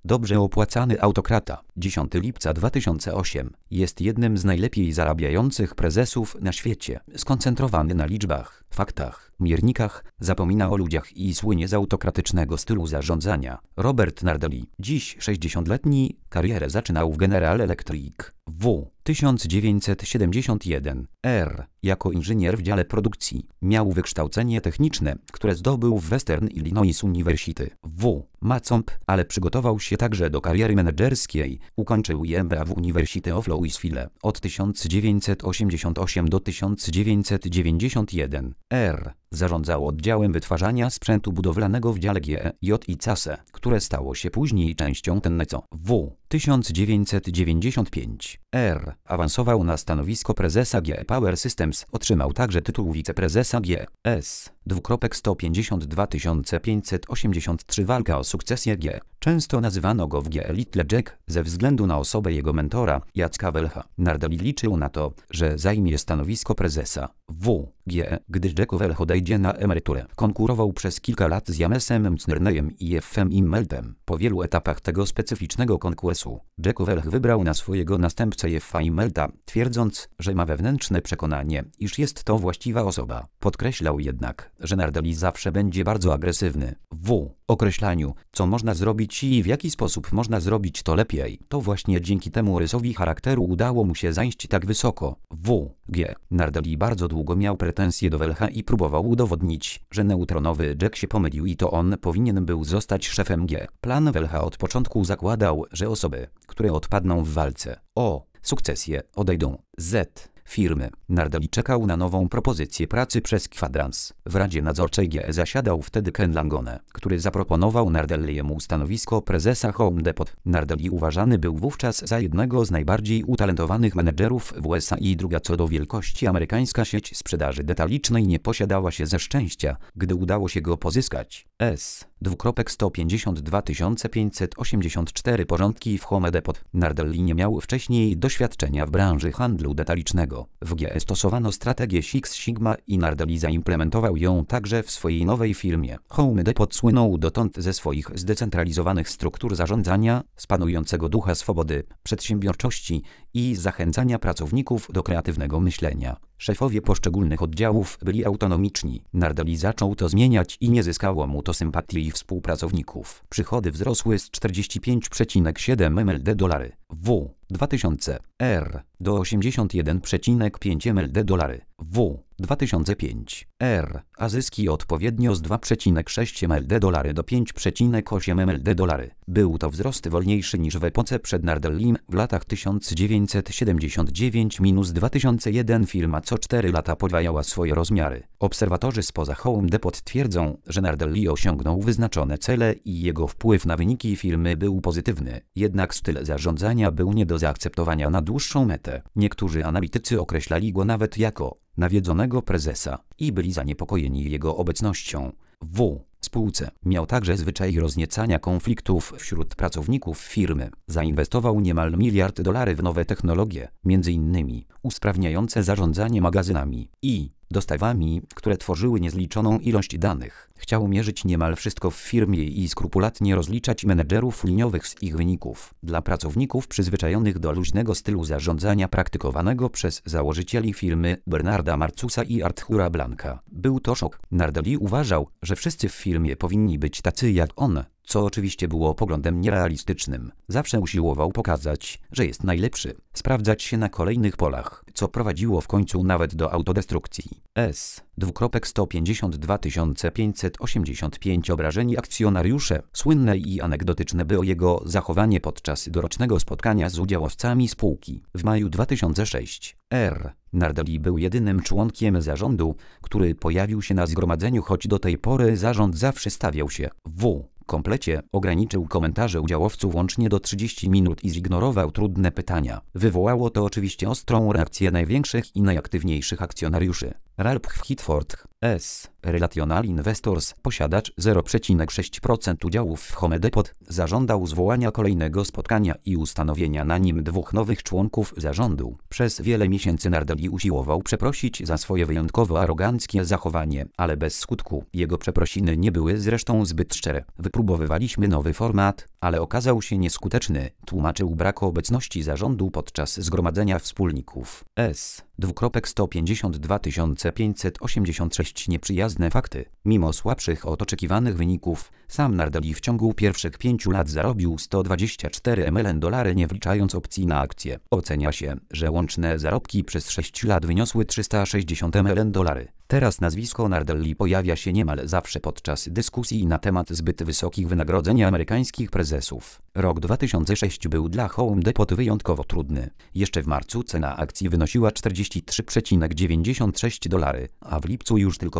Dobrze opłacany autokrata. 10 lipca 2008. Jest jednym z najlepiej zarabiających prezesów na świecie. Skoncentrowany na liczbach, faktach, miernikach, zapomina o ludziach i słynie z autokratycznego stylu zarządzania. Robert Nardelli. Dziś 60-letni, karierę zaczynał w General Electric w 1971 r. Jako inżynier w dziale produkcji. Miał wykształcenie techniczne, które zdobył w Western Illinois University w Macomb, ale przygotował się także do kariery menedżerskiej. Ukończył MBA w University of Louisville od 1988 do 1991 r. Zarządzał oddziałem wytwarzania sprzętu budowlanego w dziale G.J. które stało się później częścią Tenneco. W 1995 r. Awansował na stanowisko prezesa GE Power Systems. Otrzymał także tytuł wiceprezesa GS. 152 583 Walka o sukcesję G. Często nazywano go w GE Little Jack ze względu na osobę jego mentora, Jacka Welcha. Nardelli liczył na to, że zajmie stanowisko prezesa w GE, gdy Jack Welch odejdzie na emeryturę. Konkurował przez kilka lat z Jamesem Mcnerneyem i F.M. Immeltem. Po wielu etapach tego specyficznego konkursu, Jack Welch wybrał na swojego następcę F.A. Immelta, twierdząc, że ma wewnętrzne przekonanie, iż jest to właściwa osoba. Podkreślał jednak, że Nardelli zawsze będzie bardzo agresywny w określaniu, co można zrobić i w jaki sposób można zrobić to lepiej. To właśnie dzięki temu rysowi charakteru udało mu się zajść tak wysoko. W.G. Nardelli bardzo długo miał pretensje do Welcha i próbował udowodnić, że neutronowy Jack się pomylił i to on powinien był zostać szefem G. Plan Welcha od początku zakładał, że osoby, które odpadną w walce o sukcesję, odejdą z firmy. Nardelli czekał na nową propozycję pracy przez kwadrans. W Radzie Nadzorczej GE zasiadał wtedy Ken Langone, który zaproponował Nardelliemu stanowisko prezesa Home Depot. Nardelli uważany był wówczas za jednego z najbardziej utalentowanych menedżerów w USA i druga co do wielkości amerykańska sieć sprzedaży detalicznej nie posiadała się ze szczęścia, gdy udało się go pozyskać. 152 584 porządki w Home Depot. Nardelli nie miał wcześniej doświadczenia w branży handlu detalicznego. W GE stosowano strategię Six Sigma i Nardelli zaimplementował ją także w swojej nowej firmie. Home Depot słynął dotąd ze swoich zdecentralizowanych struktur zarządzania, z panującego ducha swobody, przedsiębiorczości i zachęcania pracowników do kreatywnego myślenia. Szefowie poszczególnych oddziałów byli autonomiczni. Nardelli zaczął to zmieniać i nie zyskało mu to sympatii współpracowników. Przychody wzrosły z 45,7 mld w 2000 r do 81,5 mld w 2005 r, a zyski odpowiednio z 2,6 mld do 5,8 mld. Był to wzrost wolniejszy niż w epoce przed Nardellim w latach 1979–2001. Firma co 4 lata podwajała swoje rozmiary. Obserwatorzy spoza Home Depot twierdzą, że Nardelli osiągnął wyznaczone cele i jego wpływ na wyniki firmy był pozytywny. Jednak styl zarządzania był nie do zaakceptowania na dłuższą metę. Niektórzy analitycy określali go nawet jako nawiedzonego prezesa i byli zaniepokojeni jego obecnością w spółce. Miał także zwyczaj rozniecania konfliktów wśród pracowników firmy. Zainwestował niemal $1 miliard w nowe technologie, m.in. usprawniające zarządzanie magazynami i dostawami, które tworzyły niezliczoną ilość danych. Chciał mierzyć niemal wszystko w firmie i skrupulatnie rozliczać menedżerów liniowych z ich wyników. Dla pracowników przyzwyczajonych do luźnego stylu zarządzania praktykowanego przez założycieli firmy Bernarda Marcusa i Artura Blanka, był to szok. Nardelli uważał, że wszyscy w firmie powinni być tacy jak on, co oczywiście było poglądem nierealistycznym. Zawsze usiłował pokazać, że jest najlepszy, sprawdzać się na kolejnych polach, co prowadziło w końcu nawet do autodestrukcji. 152 585 obrażeni akcjonariusze. Słynne i anegdotyczne było jego zachowanie podczas dorocznego spotkania z udziałowcami spółki. W maju 2006 r. Nardelli był jedynym członkiem zarządu, który pojawił się na zgromadzeniu, choć do tej pory zarząd zawsze stawiał się w komplecie, ograniczył komentarze udziałowców łącznie do 30 minut i zignorował trudne pytania. Wywołało to oczywiście ostrą reakcję największych i najaktywniejszych akcjonariuszy. Ralph Hitford, S. Relational Investors, posiadacz 0,6% udziałów w Home Depot, zażądał zwołania kolejnego spotkania i ustanowienia na nim 2 nowych członków zarządu. Przez wiele miesięcy Nardelli usiłował przeprosić za swoje wyjątkowo aroganckie zachowanie, ale bez skutku. Jego przeprosiny nie były zresztą zbyt szczere. Wypróbowaliśmy nowy format, ale okazał się nieskuteczny, tłumaczył brak obecności zarządu podczas zgromadzenia wspólników. S. 152 586 nieprzyjazne fakty. Mimo słabszych od oczekiwanych wyników, sam Nardelli w ciągu pierwszych 5 lat zarobił $124 million, nie wliczając opcji na akcje. Ocenia się, że łączne zarobki przez 6 lat wyniosły $360 million. Teraz nazwisko Nardelli pojawia się niemal zawsze podczas dyskusji na temat zbyt wysokich wynagrodzeń amerykańskich prezesów. Rok 2006 był dla Home Depot wyjątkowo trudny. Jeszcze w marcu cena akcji wynosiła $43,96, a w lipcu już tylko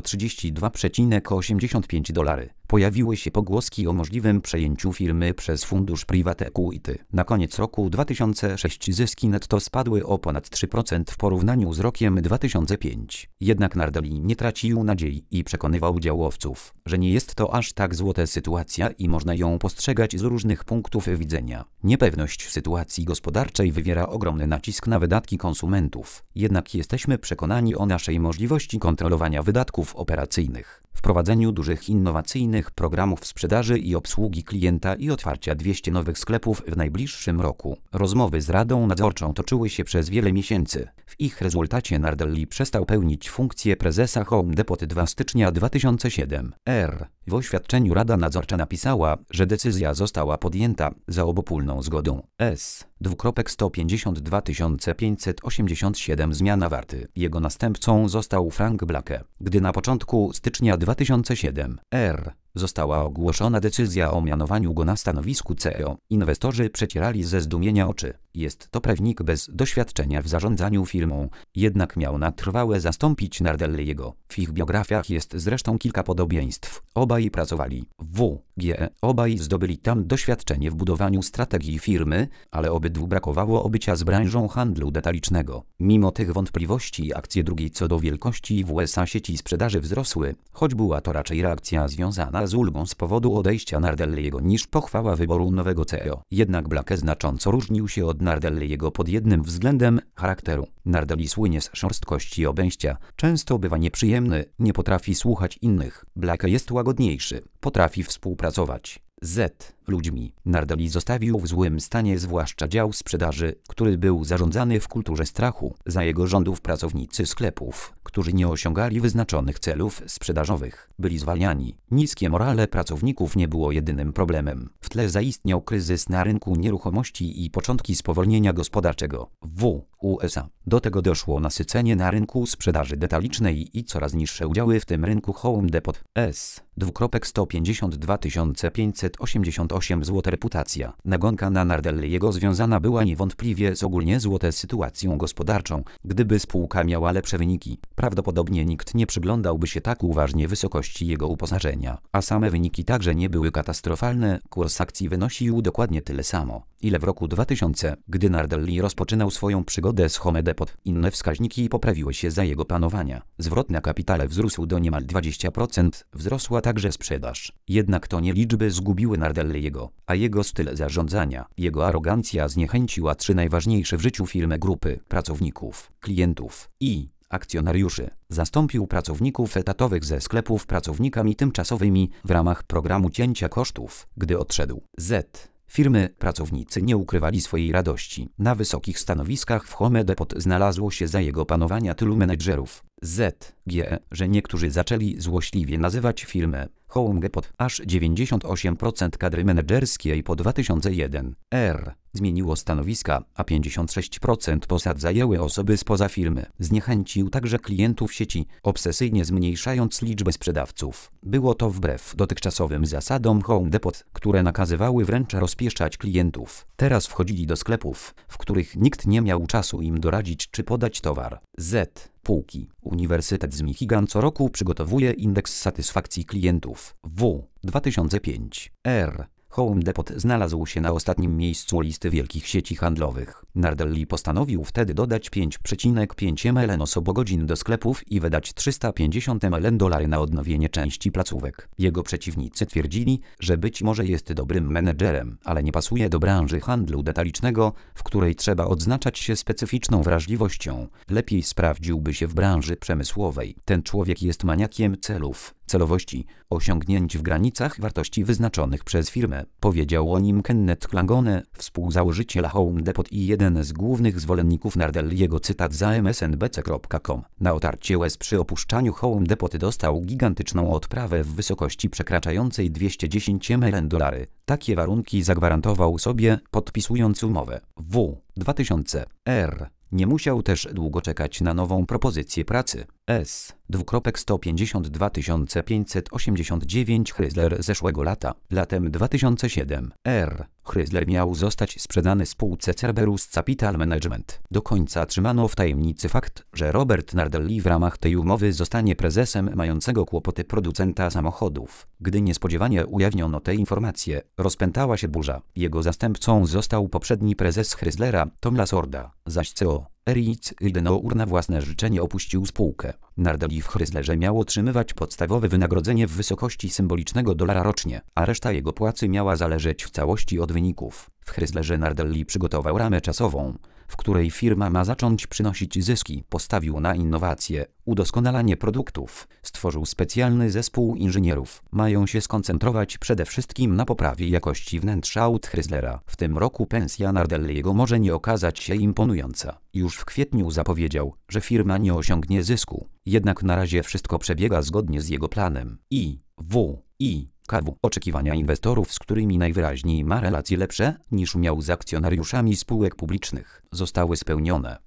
$32,85. Pojawiły się pogłoski o możliwym przejęciu firmy przez fundusz Private Equity. Na koniec roku 2006 zyski netto spadły o ponad 3% w porównaniu z rokiem 2005. Jednak Nardelli nie tracił nadziei i przekonywał udziałowców, że nie jest to aż tak złota sytuacja i można ją postrzegać z różnych punktów widzenia. Niepewność sytuacji gospodarczej wywiera ogromny nacisk na wydatki konsumentów. Jednak jesteśmy przekonani o naszej możliwości kontrolowania wydatków operacyjnych, wprowadzeniu dużych innowacyjnych programów sprzedaży i obsługi klienta i otwarcia 200 nowych sklepów w najbliższym roku. Rozmowy z Radą Nadzorczą toczyły się przez wiele miesięcy. W ich rezultacie Nardelli przestał pełnić funkcję prezesa Home Depot 2 stycznia 2007 r. W oświadczeniu Rada Nadzorcza napisała, że decyzja została podjęta za obopólną zgodą. S. 152 587 zmiana warty. Jego następcą został Frank Blake. Gdy na początku stycznia 2007 r. została ogłoszona decyzja o mianowaniu go na stanowisku CEO, inwestorzy przecierali ze zdumienia oczy. Jest to prawnik bez doświadczenia w zarządzaniu firmą, jednak miał na trwałe zastąpić Nardelliego. W ich biografiach jest zresztą kilka podobieństw. Obaj pracowali w GE, obaj zdobyli tam doświadczenie w budowaniu strategii firmy, ale obydwu brakowało obycia z branżą handlu detalicznego. Mimo tych wątpliwości akcje drugiej co do wielkości w USA sieci sprzedaży wzrosły, choć była to raczej reakcja związana z ulgą z powodu odejścia Nardelliego niż pochwała wyboru nowego CEO. Jednak Blake znacząco różnił się od Nardelliego pod jednym względem: charakteru. Nardelli słynie z szorstkości obejścia, często bywa nieprzyjemny, nie potrafi słuchać innych. Blake jest łagodniejszy, potrafi współpracować z ludźmi. Nardelli zostawił w złym stanie zwłaszcza dział sprzedaży, który był zarządzany w kulturze strachu. Za jego rządów pracownicy sklepów, którzy nie osiągali wyznaczonych celów sprzedażowych, byli zwalniani. Niskie morale pracowników nie było jedynym problemem. W tle zaistniał kryzys na rynku nieruchomości i początki spowolnienia gospodarczego w USA. Do tego doszło nasycenie na rynku sprzedaży detalicznej i coraz niższe udziały w tym rynku Home Depot. S. 152 588 zł. Reputacja. Nagonka na Nardelliego związana była niewątpliwie z ogólnie złotą sytuacją gospodarczą. Gdyby spółka miała lepsze wyniki, prawdopodobnie nikt nie przyglądałby się tak uważnie wysokości jego uposażenia. A same wyniki także nie były katastrofalne. Kurs akcji wynosił dokładnie tyle samo, ile w roku 2000, gdy Nardelli rozpoczynał swoją przygodę z Home Depot. Inne wskaźniki poprawiły się za jego panowania. Zwrot na kapitale wzrósł do niemal 20%, wzrosła także sprzedaż. Jednak to nie liczby zgubiły Nardelliego, a jego styl zarządzania. Jego arogancja zniechęciła 3 najważniejsze w życiu firmy grupy: pracowników, klientów i akcjonariuszy. Zastąpił pracowników etatowych ze sklepów pracownikami tymczasowymi w ramach programu cięcia kosztów. Gdy odszedł z firmy, pracownicy nie ukrywali swojej radości. Na wysokich stanowiskach w Home Depot znalazło się za jego panowania tylu menedżerów z GE, że niektórzy zaczęli złośliwie nazywać firmę Home Depot. Aż 98% kadry menedżerskiej po 2001 r. zmieniło stanowiska, a 56% posad zajęły osoby spoza firmy. Zniechęcił także klientów sieci, obsesyjnie zmniejszając liczbę sprzedawców. Było to wbrew dotychczasowym zasadom Home Depot, które nakazywały wręcz rozpieszczać klientów. Teraz wchodzili do sklepów, w których nikt nie miał czasu im doradzić czy podać towar. Z półki. Uniwersytet z Michigan co roku przygotowuje indeks satysfakcji klientów w 2005 r. Home Depot znalazł się na ostatnim miejscu listy wielkich sieci handlowych. Nardelli postanowił wtedy dodać 5,5 mln osobogodzin do sklepów i wydać 350 mln dolary na odnowienie części placówek. Jego przeciwnicy twierdzili, że być może jest dobrym menedżerem, ale nie pasuje do branży handlu detalicznego, w której trzeba odznaczać się specyficzną wrażliwością. Lepiej sprawdziłby się w branży przemysłowej. Ten człowiek jest maniakiem celów, celowości, osiągnięć w granicach wartości wyznaczonych przez firmę, powiedział o nim Kenneth Klangone, współzałożyciel Home Depot i jeden z głównych zwolenników Nardelliego. Cytat za msnbc.com. Na otarcie łez przy opuszczaniu Home Depot dostał gigantyczną odprawę w wysokości przekraczającej 210 mln dolary. Takie warunki zagwarantował sobie, podpisując umowę. W 2000 r. Nie musiał też długo czekać na nową propozycję pracy. S. 589 Chrysler zeszłego lata. Latem 2007 r. Chrysler miał zostać sprzedany spółce Cerberus Capital Management. Do końca trzymano w tajemnicy fakt, że Robert Nardelli w ramach tej umowy zostanie prezesem mającego kłopoty producenta samochodów. Gdy niespodziewanie ujawniono te informacje, rozpętała się burza. Jego zastępcą został poprzedni prezes Chryslera, Tom Lasorda, zaś CEO Erik Ridenour na własne życzenie opuścił spółkę. Nardelli w Chryslerze miał otrzymywać podstawowe wynagrodzenie w wysokości symbolicznego $1 rocznie, a reszta jego płacy miała zależeć w całości od wyników. W Chryslerze Nardelli przygotował ramę czasową, w której firma ma zacząć przynosić zyski. Postawił na innowacje, udoskonalanie produktów, stworzył specjalny zespół inżynierów. Mają się skoncentrować przede wszystkim na poprawie jakości wnętrza aut Chryslera. W tym roku pensja Nardelliego może nie okazać się imponująca. Już w kwietniu zapowiedział, że firma nie osiągnie zysku. Jednak na razie wszystko przebiega zgodnie z jego planem. Oczekiwania inwestorów, z którymi najwyraźniej ma relacje lepsze niż miał z akcjonariuszami spółek publicznych, zostały spełnione.